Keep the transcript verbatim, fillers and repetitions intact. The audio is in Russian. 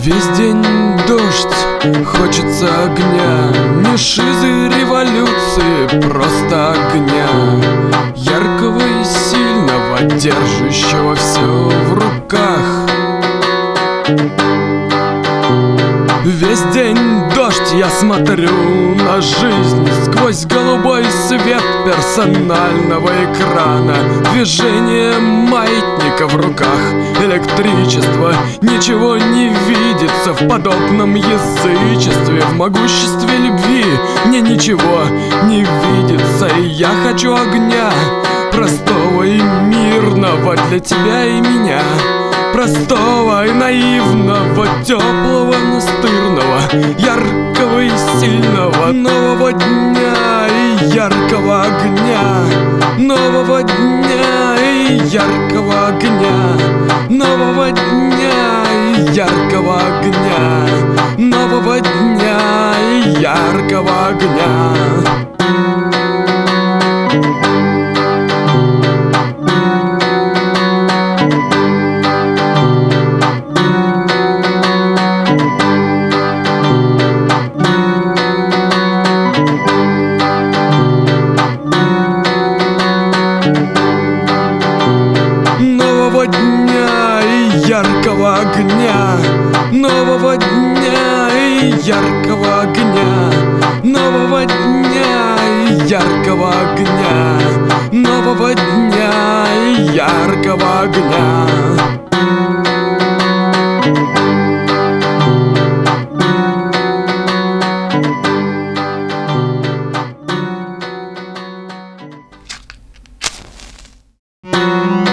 Весь день дождь, хочется огня, не шизы революции, просто огня, яркого и сильного, держащего все в руках. Весь день дождь, я смотрю на жизнь сквозь голубой свет персонального экрана. Движение маятника в руках, электричество, ничего не видится в подобном язычестве. В могуществе любви мне ничего не видится, и я хочу огня, простого и мирного для тебя и меня. Простого и наивного, теплого, настырного, яркого и сильного, нового дня и яркого огня, нового дня и яркого огня, нового дня и яркого огня, нового дня и яркого огня. Нового дня и яркого огня, нового дня и яркого огня, нового дня и яркого огня, нового дня и яркого огня. Thank you.